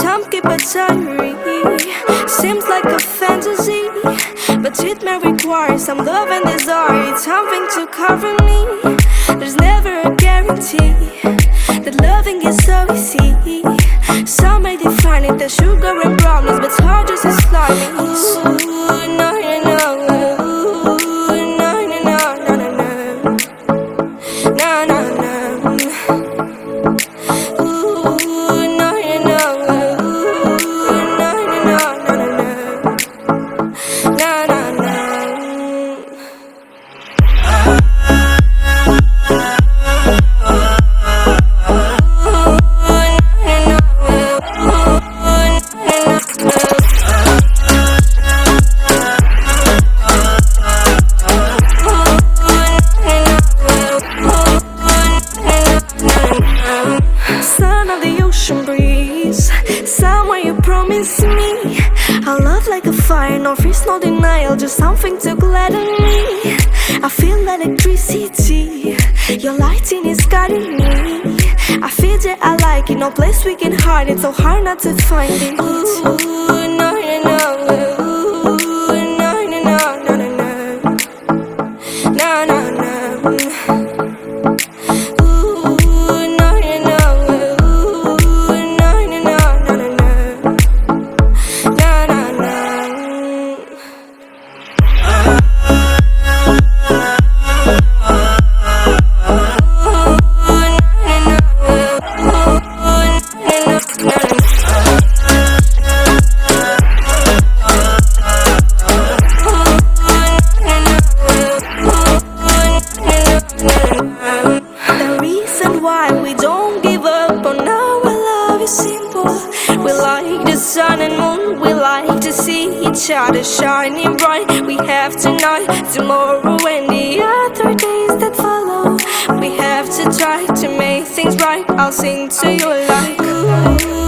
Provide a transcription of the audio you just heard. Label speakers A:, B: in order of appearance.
A: time keep a diary. Seems like a fantasy, but it may require some love and desire. It's something to cover me. There's never a guarantee that loving is so easy. Some may define it as sugar and brownies, but hard just as slimy. Ooh, no, no, no. Ooh, no, no, no, no, no, no. No, no, no. Ooh, no, no, no. Ooh, no, no, no, no, no, no. No, no, no. Son of the ocean breeze, somewhere you promised me a love like a fire, no freeze, no denial, just something to gladden me. I feel electricity, your lighting is guiding me. I feel that I like it, no place we can hide it, so hard not to find it. Ooh, no, no, no. Ooh, no, no, no, no, no, no. No, no, no. We like the sun and moon, we like to see each other shining bright. We have tonight, tomorrow and the other days that follow. We have to try to make things right. I'll sing to you like ooh.